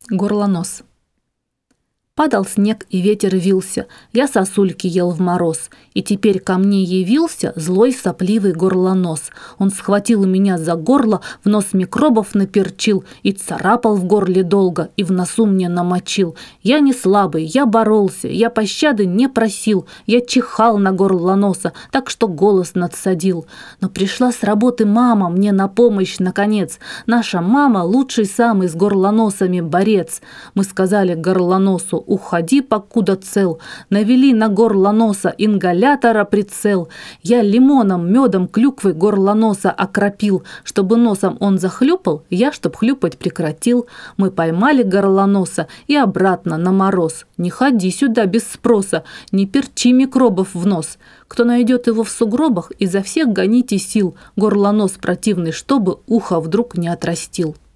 Горлонос. Падал снег, и ветер вился, я сосульки ел в мороз, и теперь ко мне явился злой сопливый горлонос. Он схватил меня за горло, в нос микробов наперчил, и царапал в горле долго, и в носу мне намочил. Я не слабый, я боролся, я пощады не просил, я чихал на горлоноса, так что голос надсадил. Но пришла с работы мама мне на помощь наконец. Наша мама лучший самый с горлоносами борец. Мы сказали горлоносу: уходи, покуда цел. Навели на горлоноса ингалятора прицел. Я лимоном, медом, клюквой горлоноса окропил. Чтобы носом он захлюпал, я чтоб хлюпать прекратил. Мы поймали горлоноса и обратно на мороз. Не ходи сюда без спроса, не перчи микробов в нос. Кто найдет его в сугробах, изо всех гоните сил. Горлонос противный, чтобы ухо вдруг не отрастил.